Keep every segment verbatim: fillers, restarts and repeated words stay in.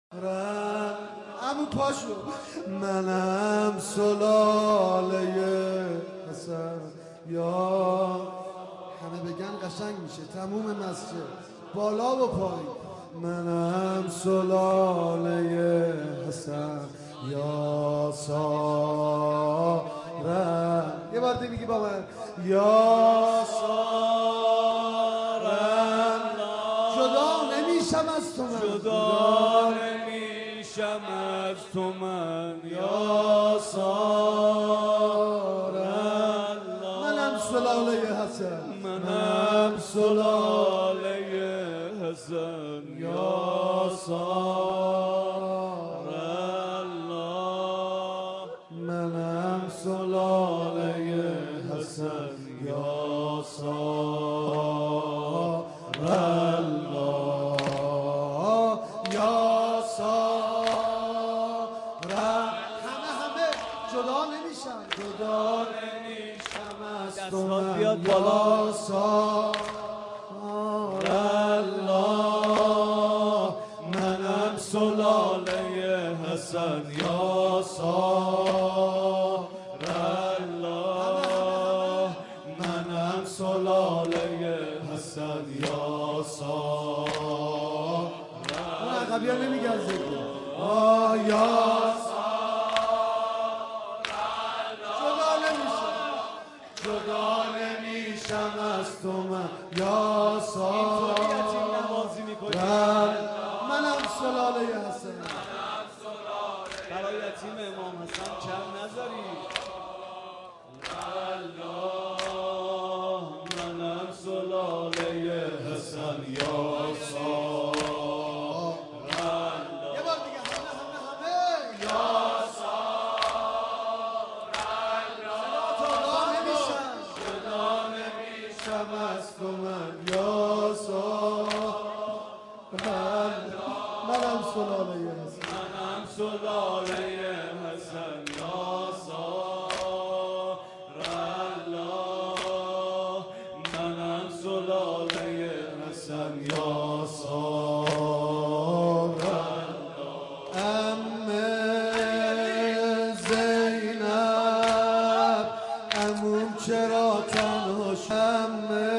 عمو پاشو منم سلاله حسن یا همه بگن قشنگ میشه تموم مسجد بالا و پایین منم سلاله حسن یا سارم یه بار دیگه میگی با من یا سارم جدا نمیشم از تو من جدا نمیشم از تو من یا سارم منم سلاله حسن منم سلاله حسن یا سارالله منم سلاله حسن یا سارالله یا سارالله همه همه جدا نمیشم جدا نمیشم از تو من بیاد بالا یا سارالله منم سلاله حسن یا سارالله منم سلاله حسن یا سارالله اون عقبی ها نمیگن ذکر آه یا جدا نمیشم جدا نمیشم از تو من یا سارالله منم سلاله حسن برای یتیم امام حسن کم نذاری الله منم سلاله حسن یا سارالله یه بار دیگه همه همه همه یا سارالله جدا نمیشم جدا نمیشم از تو من یا سارالله منم سلاله حسن منم سلاله حسن یا سارالله منم سلاله حسن یا سارالله عمه زینب عموم چرا تنها شد عمه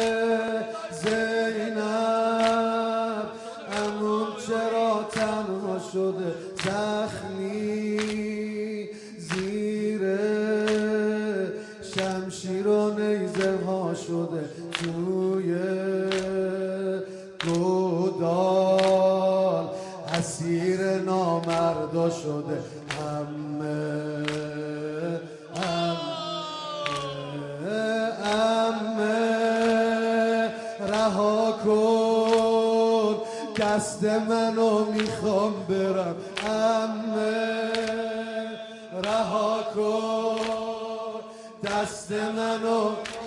زینب عموم چرا تنها شده زخمی زیر شمشیر و نیزه ها شده توی گودال اسیر نامردا شده عمه عمه عمه رها کن دست منو میخوام برم عمه رها کن دست منو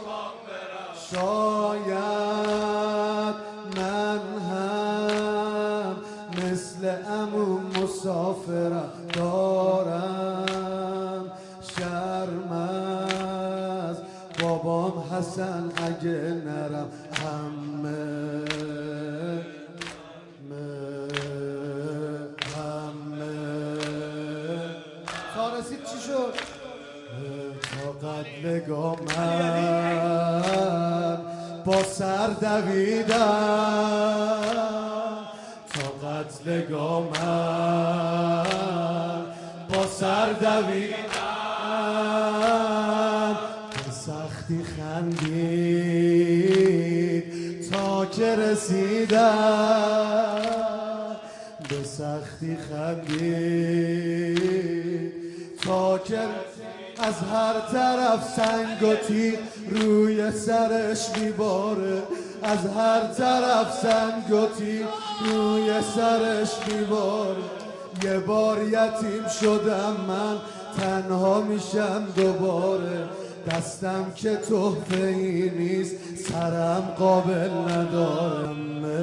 شاید من هم مثل عموم مسافرم دارم شرم از بابام حسن اگه نرم همه همه تا رسید چی شد؟ تا قتلگاه من با سر دویدم تا قتلگاه من با سر دویدم به سختی خندید تا که رسیدم به سختی خندید تا که از هر طرف سنگ و تیغ روی سرش میباره از هر طرف سنگ و تیغ روی سرش میباره یه بار یتیم شدم من تنها میشم دوباره دستم که تحفه ای نیست سرم قابل ندارم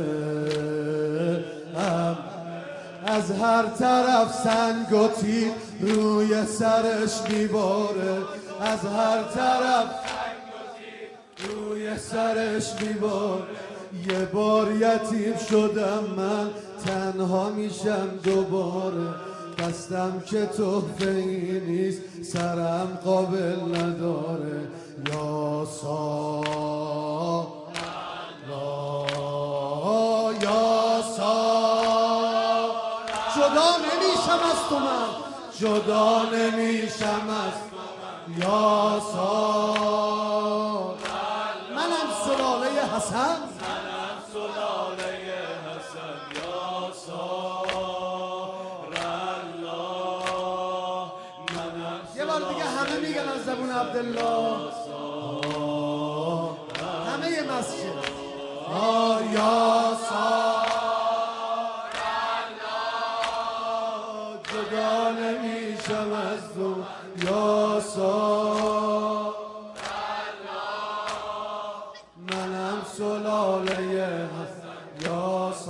از هر طرف سنگ و تیغ روی سرش میباره از هر طرف سنگ و تیغ روی سرش میباره یه بار یتیم شدم من تنها میشم دوباره، دستم که تحفه ای نیست، سرم قابل نداره. یا سا یا سا جدا نمیشم از تو، من جدا نمیشم از یا سا. منم سلاله حسن، منم سلاله حسن یا سار الله. منم یه بار دیگه همه میگن از زبون عبدالله، همه یه مسجد یا سار الله. جدا نمیشم از تو یا سار الله. منم سلاله حسن یا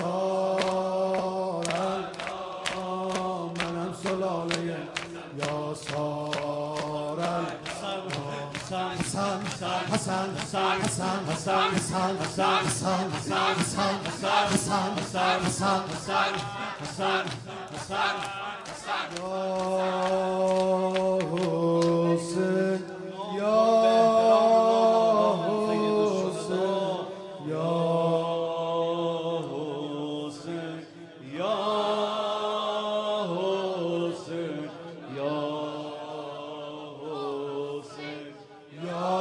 سار الله. منم سلاله یا سار الله. حسن حسن حسن حسن حسن حسن حسن حسن حسن حسن حسن حسن حسن یا حسین یا حسین یا حسین یا حسین یا حسین یا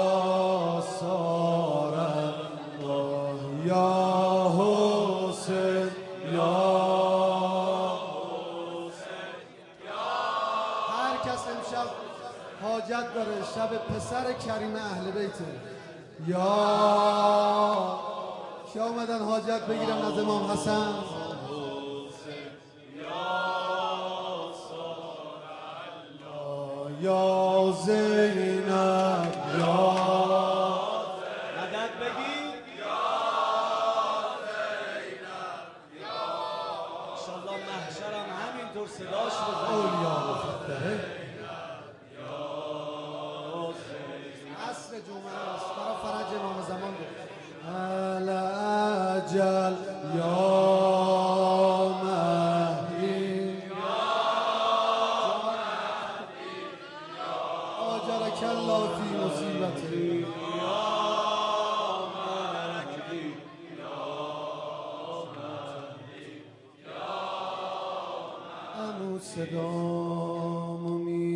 سار الله. یا حسین یا هر کس امشب حاجت داره، شب پسر کریم اهل بیته، یا که آمدن حاجت بگیرن از امام حسن. یا زینب یا مدد بگید یا زینب یا. انشالله محشرم همینطور صداش بزنید. اولیا مفتحه عصر جمعه است، برای فرج امام زمان بود. الاجل یا مهدی آجرک الله فی مصیبتی. امو صدامو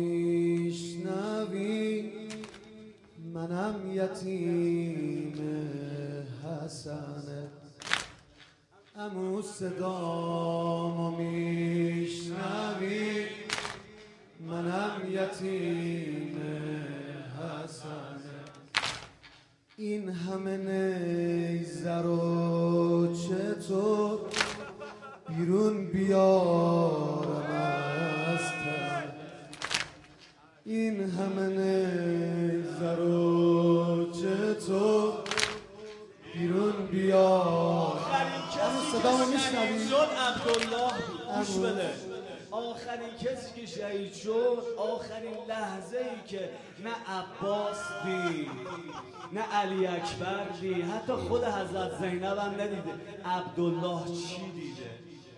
میشنوی، منم یتیم حسنه. امو صدامو میشنوی، منم یتیم حسنه. این همه نیزه رو چطور بیرون بیارم از تن؟ این همه نیزه رو چطور بیرون بیارم؟ آخرین کسی صدامو که میشنوی؟ شهید شد عبدالله بود. گوش بده. آخرین کسی که شهید شد، آخرین لحظه ای که نه عباس دید نه علی اکبر دید، حتی خود حضرت زینب هم ندیده، عبدالله چی دیده؟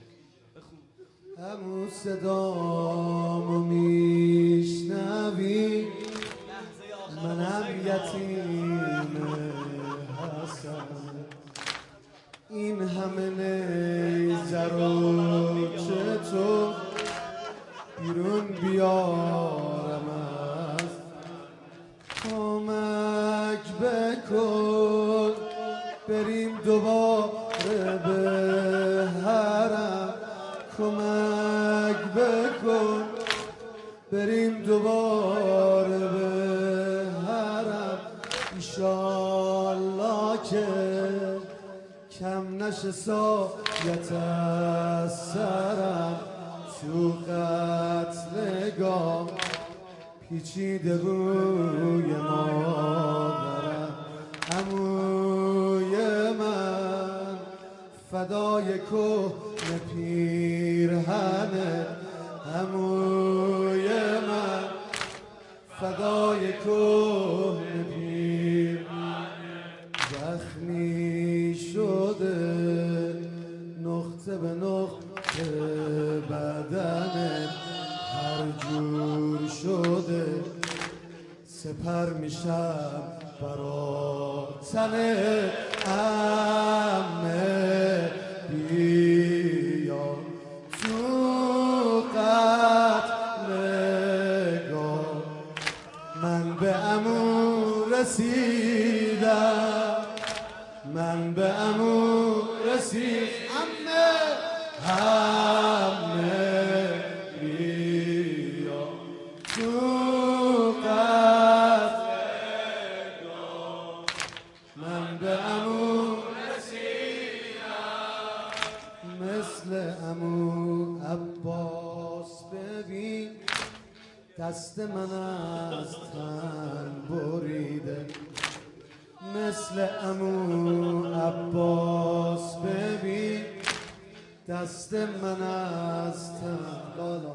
همون صدامو میشنوی، منم یتیم حسن. این همه نیزه رو چطور بیرون بیارم از؟ کمک بکن بریم دوباره به حرم. کمک بکن بریم دوباره به حرم. ایشالله که کم نشه سایت از سرم. تو قتلگاه پیچیده روی مادرم. عموی من فدای کهنه پیرهنه. عموی من فدای کهنه پیرهنه. زخمی شده نقطه به نقطه بدنت هر جور شده سپر میشم برا تنت عمه بیا تو قتلگاه من به عمو رسیدم من به عمو رسیدم عمه بیا تو قتلگاه من به عمو رسیدم مثل عمو عباس ببین دست من از تن بریده مثل عمو عباس ببین دست من از تن لالا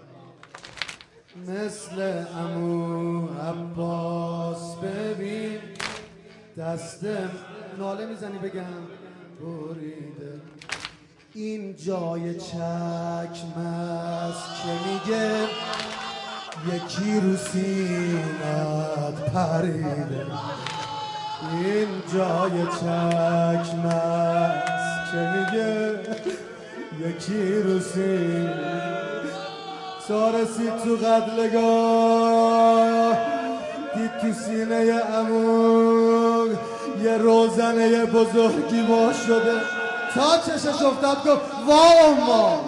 مثل عمو عباس ببین دست ناله میزنی بگم بریده این جای چکم است که میگه یکی رو سینت پریده این جای چکم است که میگه یکی رو سینت تا رسید تو قتلگاه دید تو سینه عمو یه روزنه بزرگی وا شده تا چشش افتاد گفت واما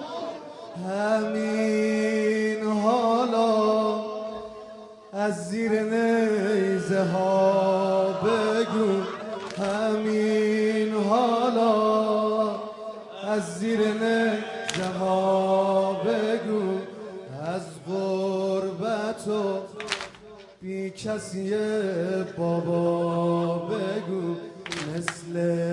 همین حالا از زیر نیزه ها بگو همین حالا از زیر نیزه ها بگو از غربت و بی کسی بابا بگو مثل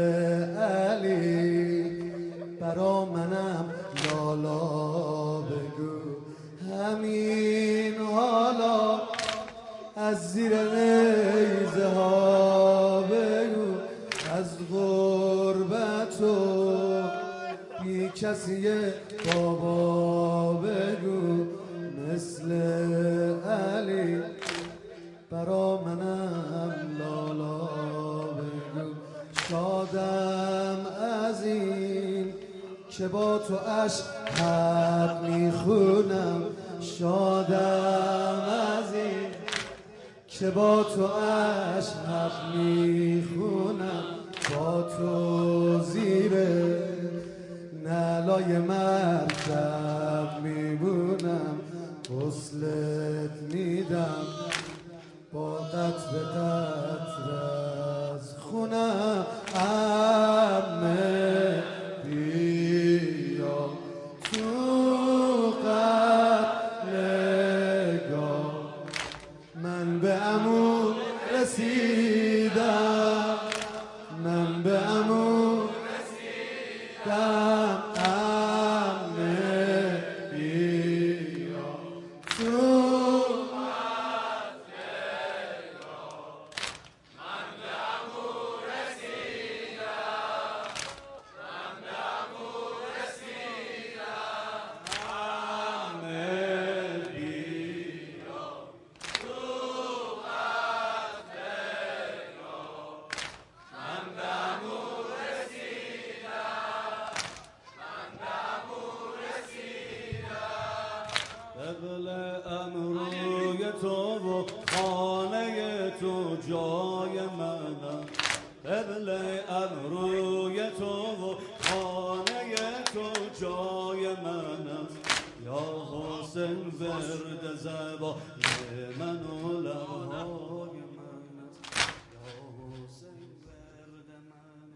علی برا منم لالا بگو همین حالا از زیر نیزه ها بگو از غربت و بی کسی بابا بگو مثل علی برا منم لالا بگو شادم از این که با تو عشق حق میخونم شادم از این که با تو عشق حق میخونم با تو زیر نلای مرکب میمونم غسلت میدم با قطر قطر از خونم عمه بیا تو قتلگاه من به عمو رسیدم من به عمو رسیدم عمه بیا تو قبل امروی تو و خانه تو جای منم قبل امروی تو و خانه تو جای منم یا حسین ورد زبان من و لبهای من یا حسین ورد من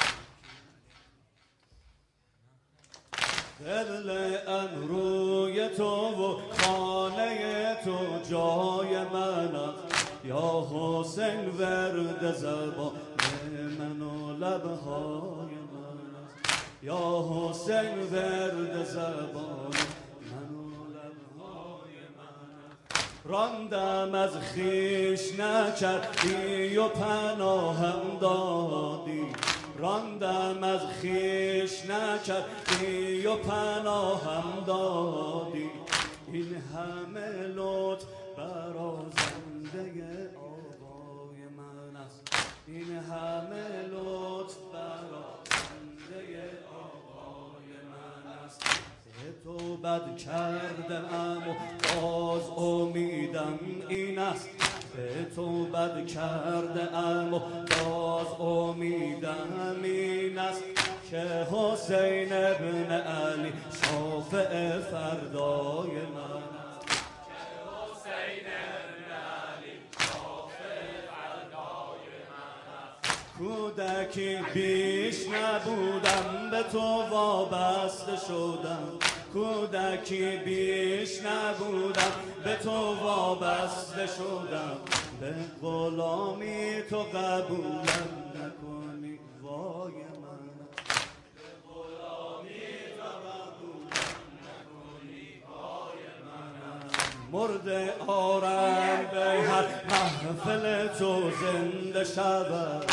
قبل امروی تو و خانه تو جای منم یا حسین ورد زبان من و لبهای من یا حسین ورد زبان من و لبهای من راندم از خیش نکردی و پناهم دادی راندم از خیش نکردی و پناهم دادی. این همه لطف برازنده آقای من است. این همه لطف برازنده آقای من است. به تو بد کردم و باز امیدم این است. به تو بد کردم و باز امیدم این است که حسین ابن علی شافع فردای من است. که حسین ابن علی شافع فردای من است. کودکی بیش نبودم به تو وابسته شدم. کودکی بیش نبودم به تو وابسته شدم. به غلامی تو قبولم نکنی وای من. به غلامی تو قبولم نکنی وای من. مرده آرم به هر محفل تو زنده شود.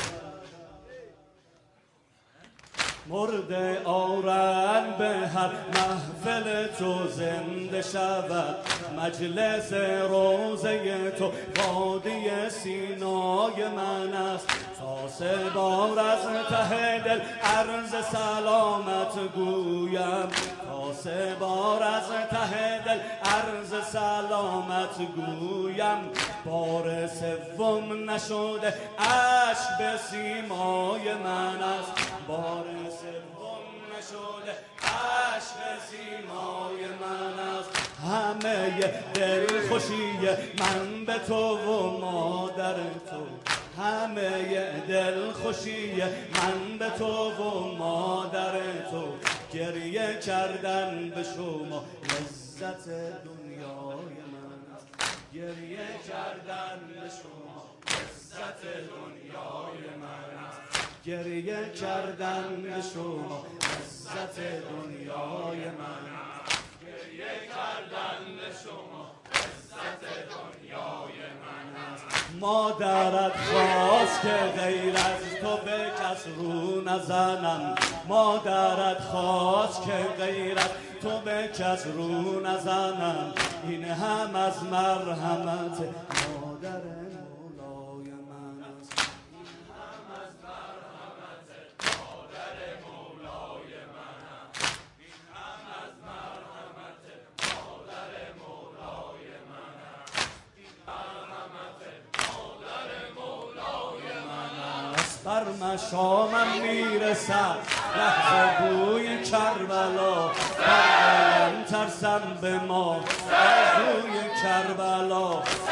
مرده آرن به هر محفل تو زنده شود. مجلس روزه تو وادی سینای من است. تا سه بار از ته دل عرض سلامت گویم. تا سه بار از ته دل عرض سلامت گویم. بار سوم نشده اشک به سیمای من است. بار سوم نشده اشک به سیمای من است. همه دل خوشی من به تو و مادر تو. همه دل خوشی من به تو و مادر تو. گریه کردن به شما لذت دنیای من است. گریه کردن به شما لذت دنیای من است. گریه کردن به شما لذت دنیای من است. گریه کردن به شما لذت دنیای من است. مادرت خواست که غیر از تو به کس رو نزنم. مادرت خواست که غیر از تو به کس رو نزنم. این هم از مرحمت مادر مولای من است. این هم از مرحمت مادر مولای من است. این هم از مرحمت مادر مولای من است. این مرحمت مادر مولای من است. بر مشامم میرسد لحظه بوی کربلا. برم ترسم به ما آرزوی کربلا.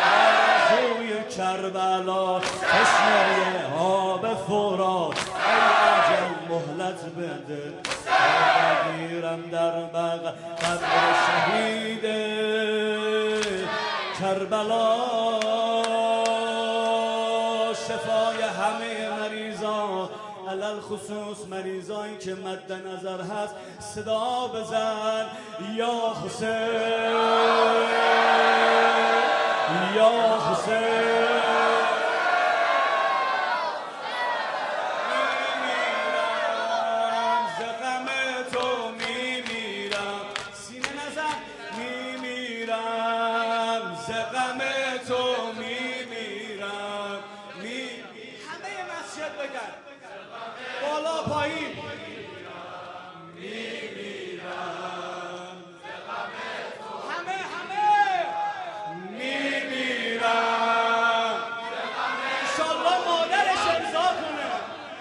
آرزوی کربلا. تشنه آب فرات. ای اجل مهلت بده تا بگیرم در بغل قبر شهید کربلا. شفای همه مریضان علل خصوص مریضایی که مد نظر هست صدا بزن یا حسین یا حسین. میمیرم ز غم تو میمیرم. سینه نزن. میمیرم ز غم تو میمیرم. همه مسجد بگن بالا پایین. میمیرم همه همه میمیرم. انشالله مادرش امضا کنه.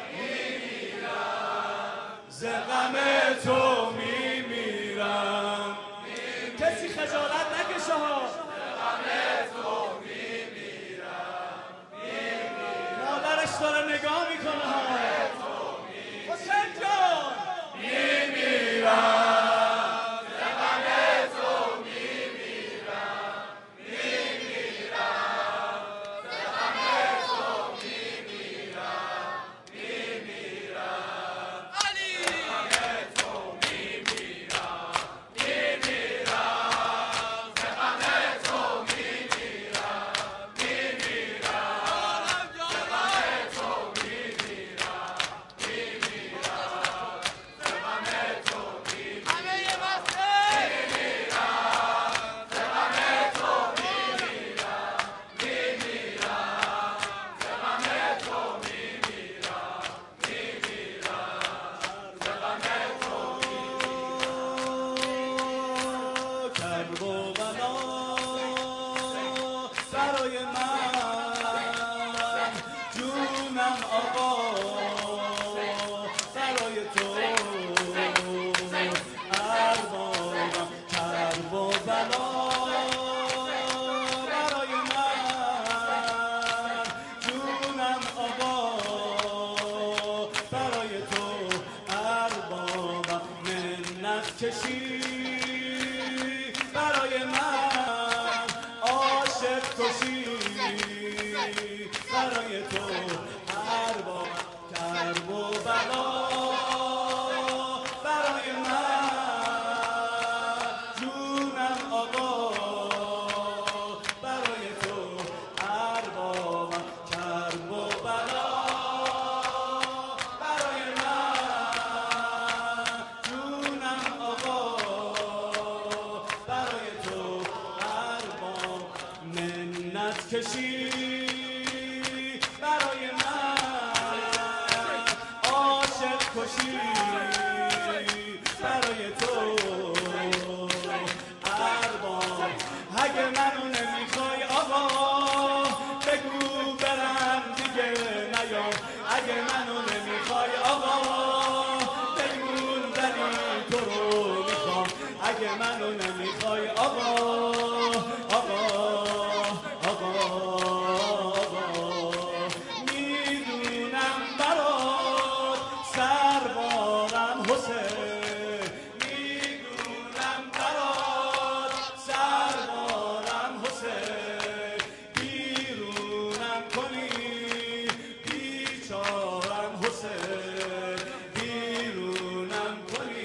میمیرم ز غم تو میمیرم. کسی خجالت نکشه ها. مادرش داره نگاه میکنه ها. حسین جان میمیرم. کشی برای من، عاشق کشی برای تو، هر با کرب و بلا برای من، جونم آقا برای تو، هر با کرب و بلا برای من، جونم آقا برای تو، هر با منت کشی برای من، عاشق کشی برای تو، ارباب. اگه منو نمیخوای آقا بگو برم دیگه نیام، اگه منو نمیخوای آقا بگو ولی تو رو میخوام، اگه منو نمیخوای آقا آقا آقا میدونم برات سربارم حسین، میدونم برات سربارم حسین، بیرونم کنی بیچارم حسین، بیرونم کنی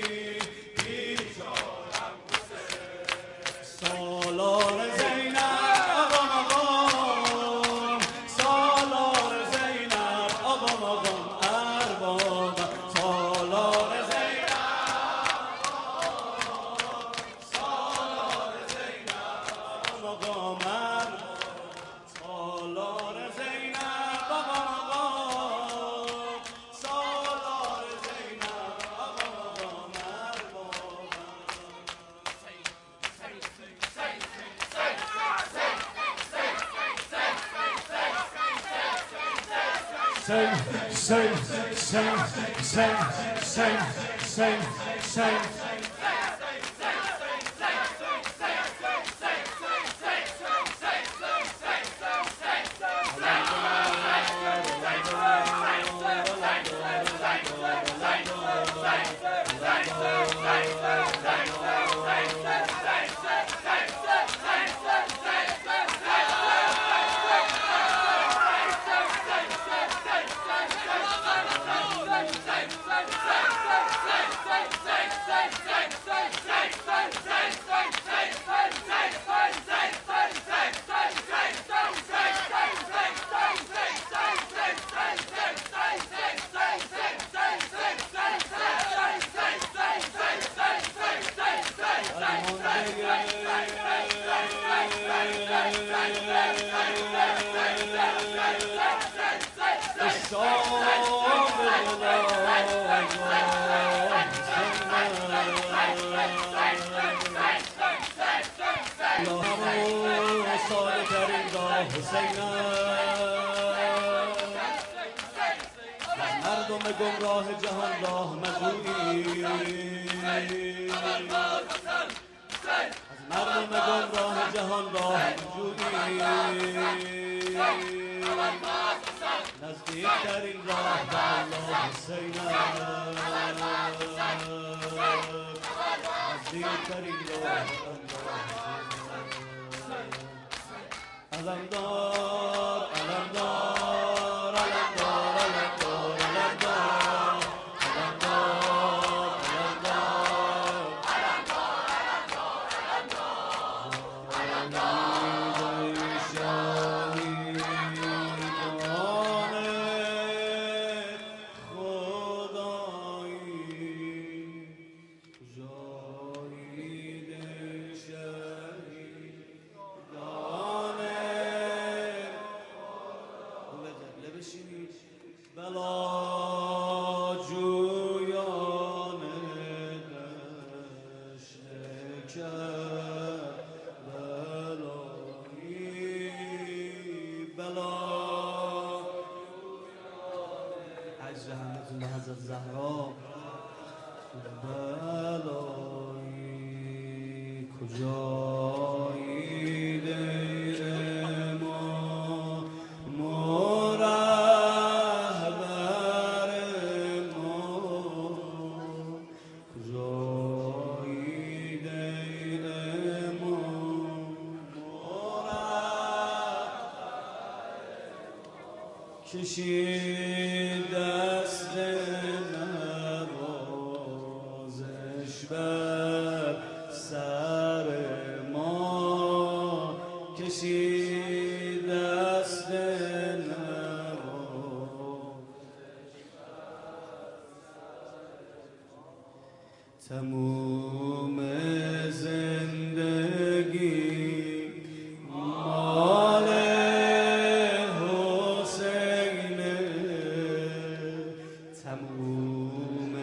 بیچارم حسین. سالار زینب آقام آقام، سالار زینب آقام آقام ارباب، سالار زینب سالار زینب آقام آقام ارباب، سالار زینب آقام آقام، سالار زینب آقام آقام ارباب. Sing, sing, sing, sing, sing, sing, sing. ساده ترین راه حسینم، مردم گمراه جهان راه مجویی، از مردم گمراه جهان راه مجویی، نزدیکترین راه به الله حسینم، نزدیکترین راه به علمدار علمدار علمدار علمدار علمدار حضرت زهرا بلایی کجایی دیر ما مرهبر ما کجا کشید دست نوازش بر سر ما، کشید دست تموم زندگی مال حسینه، تموم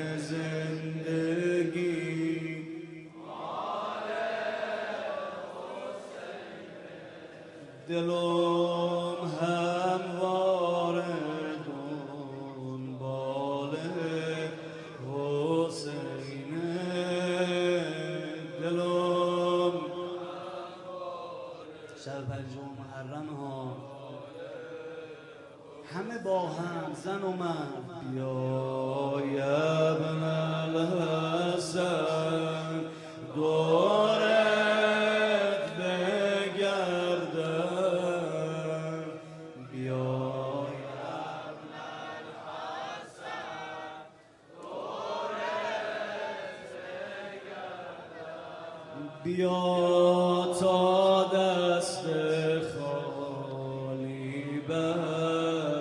زندگی مال حسینه، دلم همواره دنبال شب پنجم محرم ها همه با هم زن و مرد بیا ابن الحسن دورت بگردم، بیا ابن الحسن دورت بگردم، بیا تا دست خالی بر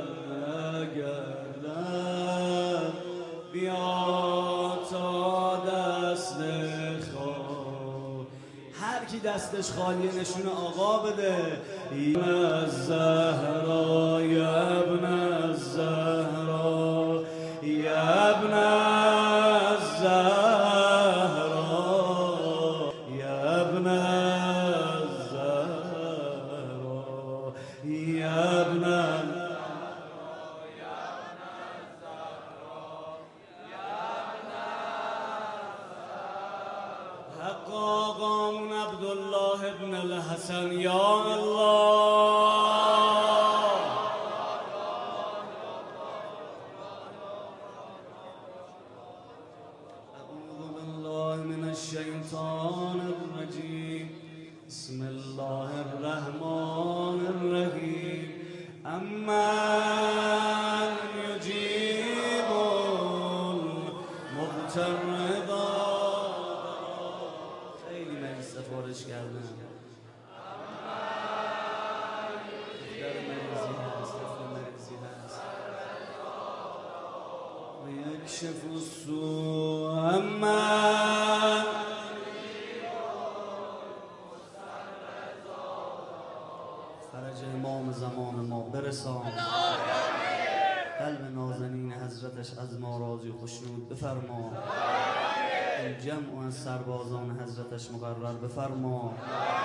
نگردم، بیا تا دست خالی، هر کی دستش خالی نشون آقا بده. ابن الزهرا یا ابن الزهرا یا ابن الزهرا یا ابن یا ابن حق آقامون عبدالله ابن الحسن یا الله. اعوذ بالله من الشیطان الرجیم، بسم الله الرحمن الرحیم. امن یجیب المضطر اذا خیلی من سفارش کردم. دفتر مریضی هست، دفتر مریضی هست و یکشف السوء. امن فرج امام زمان ما برسان، قلب نازنین حضرتش از ما راضی خشنود بفرما، این جمع از سربازان حضرتش مقرر بفرما.